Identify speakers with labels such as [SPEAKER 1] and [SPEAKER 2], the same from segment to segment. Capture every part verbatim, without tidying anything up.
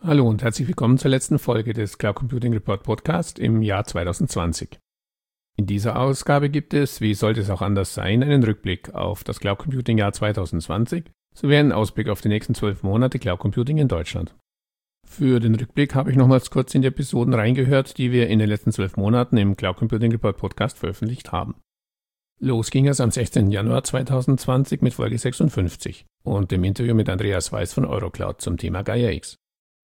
[SPEAKER 1] Hallo und herzlich willkommen zur letzten Folge des Cloud Computing Report Podcast im Jahr zwanzig zwanzig. In dieser Ausgabe gibt es, wie sollte es auch anders sein, einen Rückblick auf das Cloud Computing Jahr zwanzig zwanzig sowie einen Ausblick auf die nächsten zwölf Monate Cloud Computing in Deutschland. Für den Rückblick habe ich nochmals kurz in die Episoden reingehört, die wir in den letzten zwölf Monaten im Cloud Computing Report Podcast veröffentlicht haben. Los ging es am sechzehnten Januar zwanzig zwanzig mit Folge sechsundfünfzig und dem Interview mit Andreas Weiß von Eurocloud zum Thema Gaia X.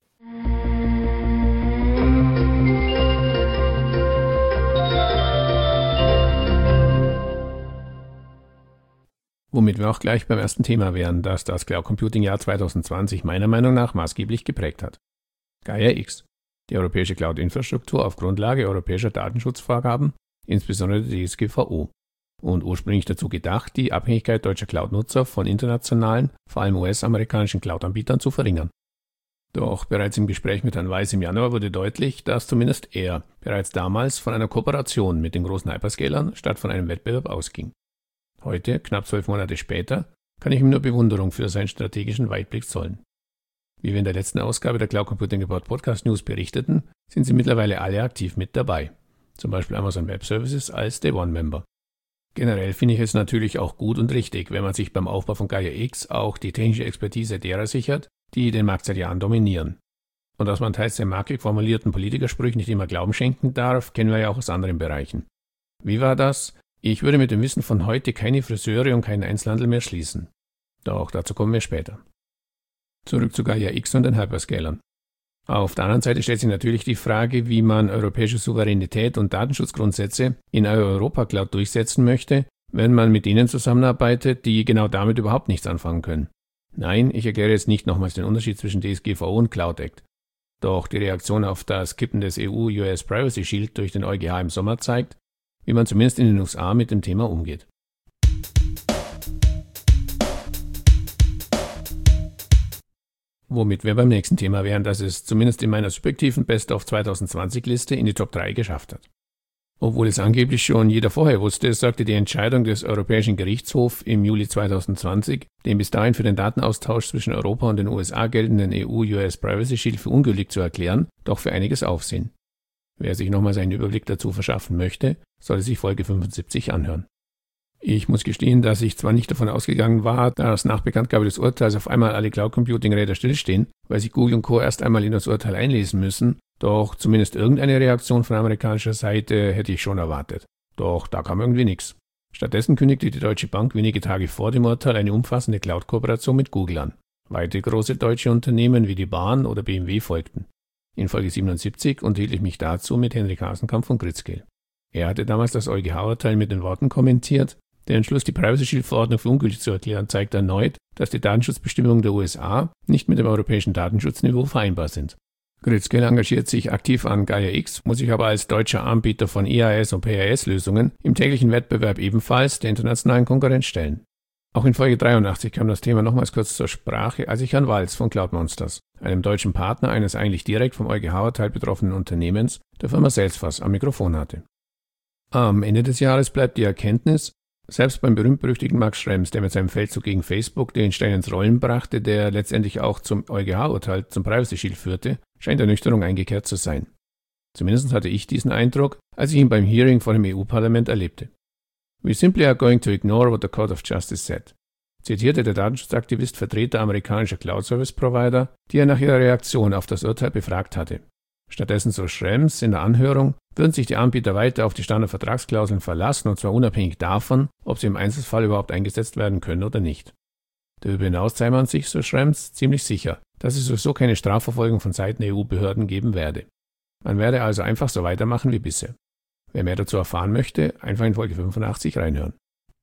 [SPEAKER 1] Womit wir auch gleich beim ersten Thema wären, das das Cloud Computing Jahr zwanzig zwanzig meiner Meinung nach maßgeblich geprägt hat. Gaia X, die europäische Cloud-Infrastruktur auf Grundlage europäischer Datenschutzvorgaben, insbesondere der D S G V O, und ursprünglich dazu gedacht, die Abhängigkeit deutscher Cloud-Nutzer von internationalen, vor allem U S-amerikanischen Cloud-Anbietern zu verringern. Doch bereits im Gespräch mit Herrn Weiß im Januar wurde deutlich, dass zumindest er bereits damals von einer Kooperation mit den großen Hyperscalern statt von einem Wettbewerb ausging. Heute, knapp zwölf Monate später, kann ich ihm nur Bewunderung für seinen strategischen Weitblick zollen. Wie wir in der letzten Ausgabe der Cloud Computing Report Podcast News berichteten, sind sie mittlerweile alle aktiv mit dabei. Zum Beispiel Amazon Web Services als Day One Member. Generell finde ich es natürlich auch gut und richtig, wenn man sich beim Aufbau von Gaia X auch die technische Expertise derer sichert, die den Markt seit Jahren dominieren. Und dass man teils den markig formulierten Politikersprüchen nicht immer Glauben schenken darf, kennen wir ja auch aus anderen Bereichen. Wie war das? Ich würde mit dem Wissen von heute keine Friseure und keinen Einzelhandel mehr schließen. Doch dazu kommen wir später. Zurück zu Gaia X und den Hyperscalern. Auf der anderen Seite stellt sich natürlich die Frage, wie man europäische Souveränität und Datenschutzgrundsätze in einer Europa-Cloud durchsetzen möchte, wenn man mit denen zusammenarbeitet, die genau damit überhaupt nichts anfangen können. Nein, ich erkläre jetzt nicht nochmals den Unterschied zwischen D S G V O und Cloud Act. Doch die Reaktion auf das Kippen des E U-U S Privacy Shield durch den EuGH im Sommer zeigt, wie man zumindest in den U S A mit dem Thema umgeht. Womit wir beim nächsten Thema wären, das es zumindest in meiner subjektiven Best-of zwanzig zwanzig Liste in die Top drei geschafft hat. Obwohl es angeblich schon jeder vorher wusste, sorgte die Entscheidung des Europäischen Gerichtshofs im Juli zwanzig zwanzig, den bis dahin für den Datenaustausch zwischen Europa und den U S A geltenden E U-U S Privacy Shield für ungültig zu erklären, doch für einiges Aufsehen. Wer sich nochmals einen Überblick dazu verschaffen möchte, sollte sich Folge fünfundsiebzig anhören. Ich muss gestehen, dass ich zwar nicht davon ausgegangen war, dass nach Bekanntgabe des Urteils auf einmal alle Cloud-Computing-Räder stillstehen, weil sich Google und Co. erst einmal in das Urteil einlesen müssen, doch zumindest irgendeine Reaktion von amerikanischer Seite hätte ich schon erwartet. Doch da kam irgendwie nichts. Stattdessen kündigte die Deutsche Bank wenige Tage vor dem Urteil eine umfassende Cloud-Kooperation mit Google an. Weitere große deutsche Unternehmen wie die Bahn oder B M W folgten. In Folge siebenundsiebzig unterhielt ich mich dazu mit Henrik Hasenkamp von Gridscale. Er hatte damals das EuGH-Urteil mit den Worten kommentiert: Der Entschluss, die Privacy Shield-Verordnung für ungültig zu erklären, zeigt erneut, dass die Datenschutzbestimmungen der U S A nicht mit dem europäischen Datenschutzniveau vereinbar sind. Gridscale engagiert sich aktiv an Gaia X, muss sich aber als deutscher Anbieter von I A S und P A S-Lösungen im täglichen Wettbewerb ebenfalls der internationalen Konkurrenz stellen. Auch in Folge dreiundachtzig kam das Thema nochmals kurz zur Sprache, als ich Herrn Walz von Cloud Monsters, einem deutschen Partner eines eigentlich direkt vom EuGH-Urteil betroffenen Unternehmens, der Firma Salesforce, am Mikrofon hatte. Am Ende des Jahres bleibt die Erkenntnis, selbst beim berühmt-berüchtigten Max Schrems, der mit seinem Feldzug gegen Facebook den Stein ins Rollen brachte, der letztendlich auch zum EuGH-Urteil zum Privacy Shield führte, scheint Ernüchterung eingekehrt zu sein. Zumindest hatte ich diesen Eindruck, als ich ihn beim Hearing vor dem E U-Parlament erlebte. We simply are going to ignore what the Court of Justice said, zitierte der Datenschutzaktivist Vertreter amerikanischer Cloud-Service-Provider, die er nach ihrer Reaktion auf das Urteil befragt hatte. Stattdessen, so Schrems in der Anhörung, würden sich die Anbieter weiter auf die Standardvertragsklauseln verlassen, und zwar unabhängig davon, ob sie im Einzelfall überhaupt eingesetzt werden können oder nicht. Darüber hinaus sei man sich, so Schrems, ziemlich sicher, dass es sowieso keine Strafverfolgung von Seiten der E U-Behörden geben werde. Man werde also einfach so weitermachen wie bisher. Wer mehr dazu erfahren möchte, einfach in Folge fünfundachtzig reinhören.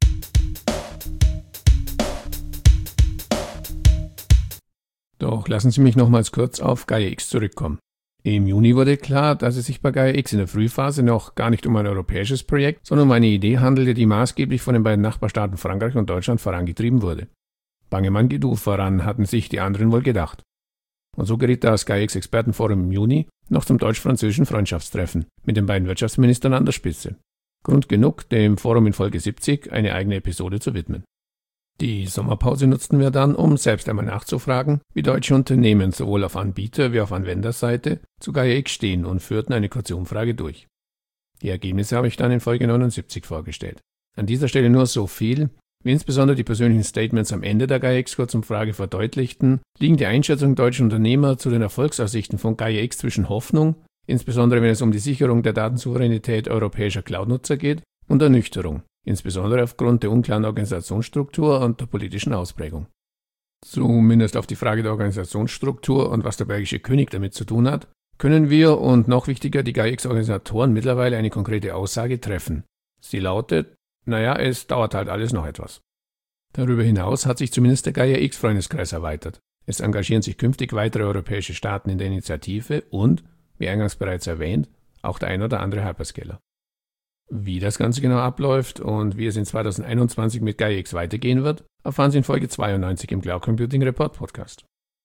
[SPEAKER 1] Doch lassen Sie mich nochmals kurz auf Gaia X zurückkommen. Im Juni wurde klar, dass es sich bei Gaia X in der Frühphase noch gar nicht um ein europäisches Projekt, sondern um eine Idee handelte, die maßgeblich von den beiden Nachbarstaaten Frankreich und Deutschland vorangetrieben wurde. Bangemann geht du voran, hatten sich die anderen wohl gedacht. Und so geriet das Gaia X Expertenforum im Juni noch zum deutsch-französischen Freundschaftstreffen mit den beiden Wirtschaftsministern an der Spitze. Grund genug, dem Forum in Folge siebzig eine eigene Episode zu widmen. Die Sommerpause nutzten wir dann, um selbst einmal nachzufragen, wie deutsche Unternehmen sowohl auf Anbieter- wie auf Anwenderseite zu Gaia X stehen und führten eine kurze Umfrage durch. Die Ergebnisse habe ich dann in Folge neunundsiebzig vorgestellt. An dieser Stelle nur so viel, wie insbesondere die persönlichen Statements am Ende der Gaia X-Kurzumfrage verdeutlichten, liegen die Einschätzungen deutscher Unternehmer zu den Erfolgsaussichten von Gaia X zwischen Hoffnung, insbesondere wenn es um die Sicherung der Datensouveränität europäischer Cloud-Nutzer geht, und Ernüchterung, insbesondere aufgrund der unklaren Organisationsstruktur und der politischen Ausprägung. Zumindest auf die Frage der Organisationsstruktur und was der belgische König damit zu tun hat, können wir und noch wichtiger die Gaia X-Organisatoren mittlerweile eine konkrete Aussage treffen. Sie lautet, naja, es dauert halt alles noch etwas. Darüber hinaus hat sich zumindest der Gaia X-Freundeskreis erweitert. Es engagieren sich künftig weitere europäische Staaten in der Initiative und, wie eingangs bereits erwähnt, auch der ein oder andere Hyperscaler. Wie das Ganze genau abläuft und wie es in zweitausendeinundzwanzig mit Gaia X weitergehen wird, erfahren Sie in Folge zweiundneunzig im Cloud Computing Report Podcast.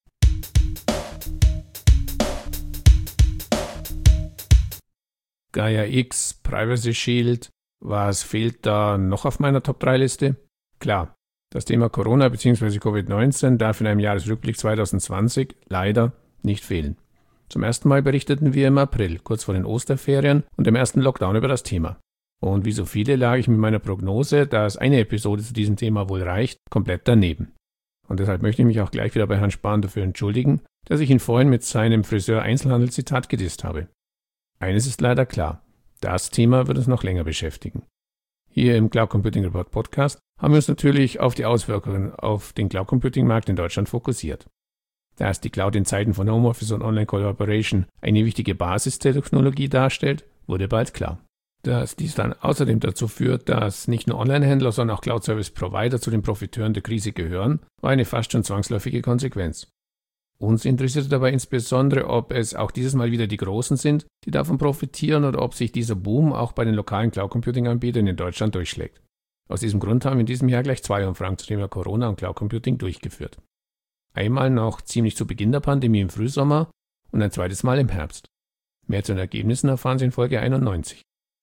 [SPEAKER 1] Gaia X, Privacy Shield, was fehlt da noch auf meiner Top drei Liste? Klar, das Thema Corona bzw. Covid neunzehn darf in einem Jahresrückblick zweitausendzwanzig leider nicht fehlen. Zum ersten Mal berichteten wir im April, kurz vor den Osterferien und dem ersten Lockdown über das Thema. Und wie so viele lag ich mit meiner Prognose, dass eine Episode zu diesem Thema wohl reicht, komplett daneben. Und deshalb möchte ich mich auch gleich wieder bei Herrn Spahn dafür entschuldigen, dass ich ihn vorhin mit seinem Friseur-Einzelhandel-Zitat gedisst habe. Eines ist leider klar, das Thema wird uns noch länger beschäftigen. Hier im Cloud Computing Report Podcast haben wir uns natürlich auf die Auswirkungen auf den Cloud Computing Markt in Deutschland fokussiert. Dass die Cloud in Zeiten von Homeoffice und Online-Collaboration eine wichtige Basistechnologie darstellt, wurde bald klar. Dass dies dann außerdem dazu führt, dass nicht nur Online-Händler, sondern auch Cloud-Service-Provider zu den Profiteuren der Krise gehören, war eine fast schon zwangsläufige Konsequenz. Uns interessierte dabei insbesondere, ob es auch dieses Mal wieder die Großen sind, die davon profitieren, oder ob sich dieser Boom auch bei den lokalen Cloud-Computing-Anbietern in Deutschland durchschlägt. Aus diesem Grund haben wir in diesem Jahr gleich zwei Umfragen zum Thema Corona und Cloud-Computing durchgeführt. Einmal noch ziemlich zu Beginn der Pandemie im Frühsommer und ein zweites Mal im Herbst. Mehr zu den Ergebnissen erfahren Sie in Folge einundneunzig.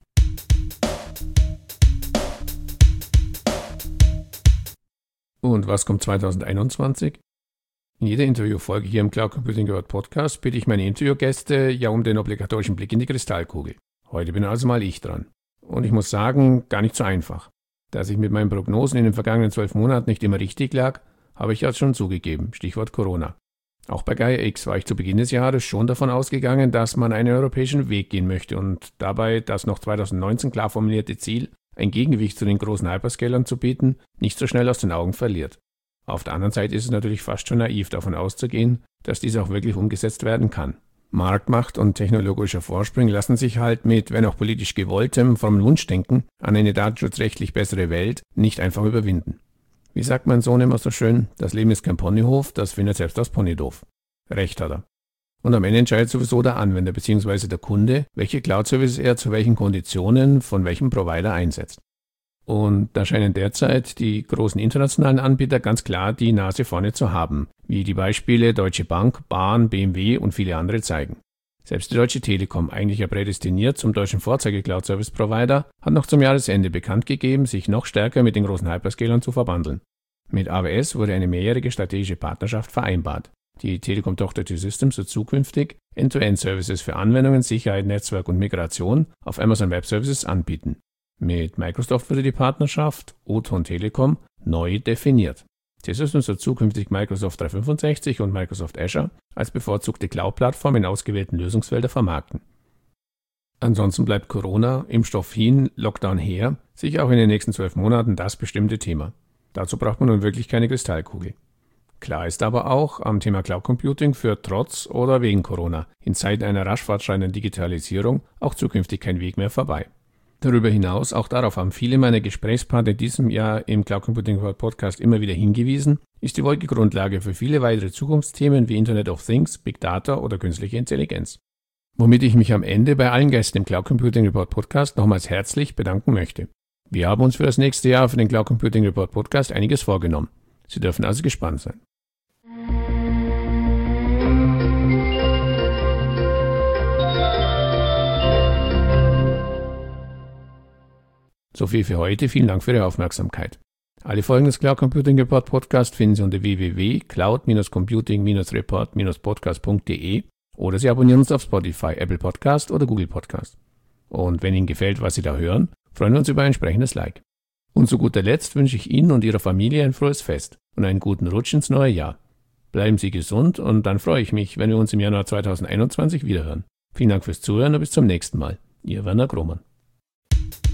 [SPEAKER 1] Und was kommt zweitausendeinundzwanzig? In jeder Interviewfolge hier im Cloud Computing Report Podcast bitte ich meine Interviewgäste ja um den obligatorischen Blick in die Kristallkugel. Heute bin also mal ich dran. Und ich muss sagen, gar nicht so einfach. Dass ich mit meinen Prognosen in den vergangenen zwölf Monaten nicht immer richtig lag, habe ich ja schon zugegeben, Stichwort Corona. Auch bei Gaia X war ich zu Beginn des Jahres schon davon ausgegangen, dass man einen europäischen Weg gehen möchte und dabei das noch zweitausendneunzehn klar formulierte Ziel, ein Gegengewicht zu den großen Hyperscalern zu bieten, nicht so schnell aus den Augen verliert. Auf der anderen Seite ist es natürlich fast schon naiv davon auszugehen, dass dies auch wirklich umgesetzt werden kann. Marktmacht und technologischer Vorsprung lassen sich halt mit, wenn auch politisch gewolltem, frommen Wunschdenken an eine datenschutzrechtlich bessere Welt nicht einfach überwinden. Wie sagt mein Sohn immer so schön, das Leben ist kein Ponyhof, das findet selbst das Pony doof. Recht hat er. Und am Ende entscheidet sowieso der Anwender bzw. der Kunde, welche Cloud-Services er zu welchen Konditionen von welchem Provider einsetzt. Und da scheinen derzeit die großen internationalen Anbieter ganz klar die Nase vorne zu haben, wie die Beispiele Deutsche Bank, Bahn, B M W und viele andere zeigen. Selbst die Deutsche Telekom, eigentlich ja prädestiniert zum deutschen Vorzeige-Cloud-Service-Provider, hat noch zum Jahresende bekannt gegeben, sich noch stärker mit den großen Hyperscalern zu verbandeln. Mit A W S wurde eine mehrjährige strategische Partnerschaft vereinbart. Die Telekom-Tochter T-Systems wird zukünftig End-to-End-Services für Anwendungen, Sicherheit, Netzwerk und Migration auf Amazon Web Services anbieten. Mit Microsoft wurde die Partnerschaft O-Ton Telekom neu definiert. T-Systems wird zukünftig Microsoft dreihundertfünfundsechzig und Microsoft Azure als bevorzugte Cloud-Plattform in ausgewählten Lösungsfelder vermarkten. Ansonsten bleibt Corona, Impfstoff hin, Lockdown her, sicher auch in den nächsten zwölf Monaten das bestimmte Thema. Dazu braucht man nun wirklich keine Kristallkugel. Klar ist aber auch, am Thema Cloud Computing führt trotz oder wegen Corona in Zeiten einer rasch fortschreitenden Digitalisierung auch zukünftig kein Weg mehr vorbei. Darüber hinaus, auch darauf haben viele meiner Gesprächspartner in diesem Jahr im Cloud Computing World Podcast immer wieder hingewiesen, ist die Wolke Grundlage für viele weitere Zukunftsthemen wie Internet of Things, Big Data oder künstliche Intelligenz. Womit ich mich am Ende bei allen Gästen im Cloud Computing Report Podcast nochmals herzlich bedanken möchte. Wir haben uns für das nächste Jahr für den Cloud Computing Report Podcast einiges vorgenommen. Sie dürfen also gespannt sein. So viel für heute, vielen Dank für Ihre Aufmerksamkeit. Alle Folgen des Cloud Computing Report Podcast finden Sie unter w w w punkt cloud Bindestrich computing Bindestrich report Bindestrich podcast punkt d e oder Sie abonnieren uns auf Spotify, Apple Podcast oder Google Podcast. Und wenn Ihnen gefällt, was Sie da hören, freuen wir uns über ein entsprechendes Like. Und zu guter Letzt wünsche ich Ihnen und Ihrer Familie ein frohes Fest und einen guten Rutsch ins neue Jahr. Bleiben Sie gesund und dann freue ich mich, wenn wir uns im Januar zweitausendeinundzwanzig wiederhören. Vielen Dank fürs Zuhören und bis zum nächsten Mal. Ihr Werner Grohmann.